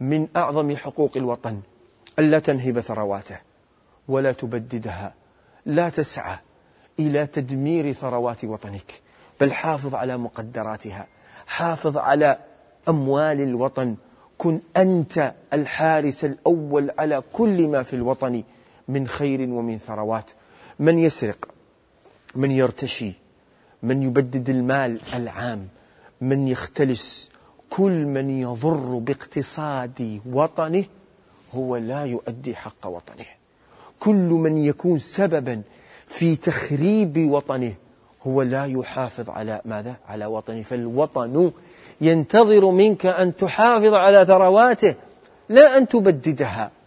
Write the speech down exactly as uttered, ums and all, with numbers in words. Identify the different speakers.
Speaker 1: من أعظم حقوق الوطن ألا تنهب ثرواته ولا تبددها، لا تسعى إلى تدمير ثروات وطنك، بل حافظ على مقدراتها، حافظ على أموال الوطن، كن أنت الحارس الأول على كل ما في الوطن من خير ومن ثروات. من يسرق، من يرتشي، من يبدد المال العام، من يختلس، كل من يضر باقتصاد وطنه هو لا يؤدي حق وطنه. كل من يكون سببا في تخريب وطنه هو لا يحافظ على ماذا؟ على وطنه. فالوطن ينتظر منك أن تحافظ على ثرواته لا أن تبددها.